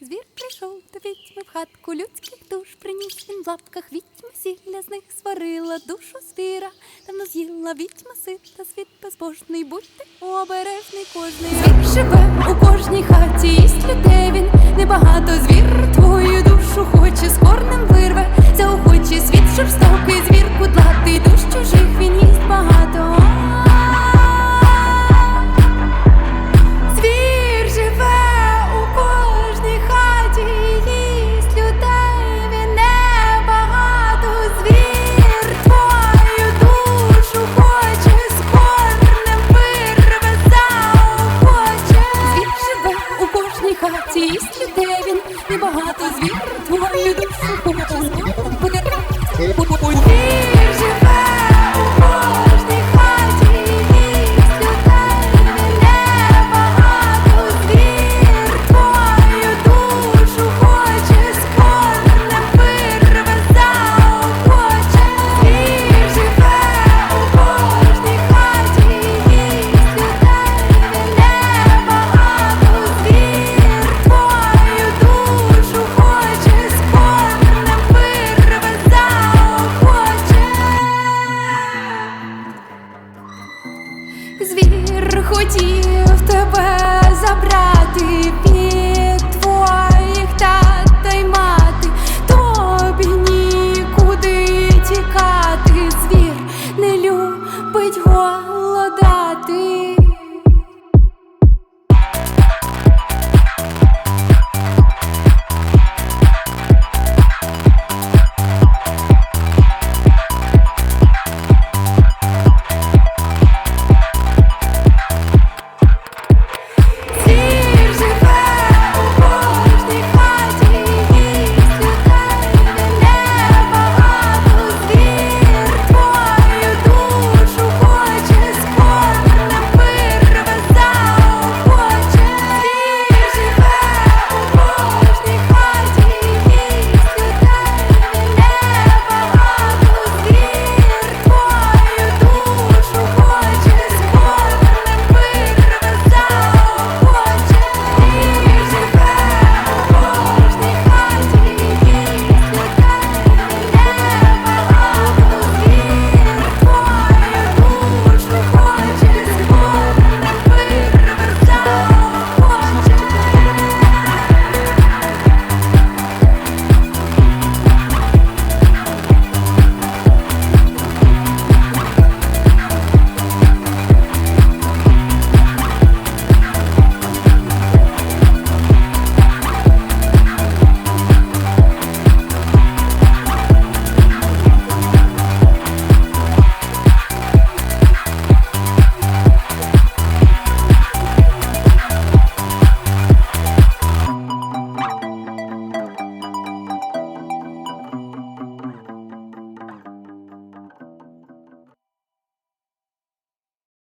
Звір прийшов до відьми в хатку, людських душ приніс він в лапках. Відьма сілля з них сварила душу звіра, давно з'їла відьма сита, світ безбожний, будьте обережний кожний. Звір живе у кожній хаті, їсть людей він небагато. Звір твою душу хоче, з корнем вирве, заохоче світ жорстокий, звір кудлатий, душ чужих він їсть багато. Звір живе у кожній хаті, їсть людей він небагато. Звір твою душу хоче, з корнем вирве, заохоче. Звір живе у кожній хаті, їсть людей він небагато. Звір твою душу хоче, з корнем вирве. Звір живе у кожній хаті, їсть людей він небагато. Звір твою душу хоче, з корнем вирве, заохоче. Звір живе у кожній хаті, їсть людей він небагато. Звір твою душу хоче, з корнем вирве, заохоче. Звір хотів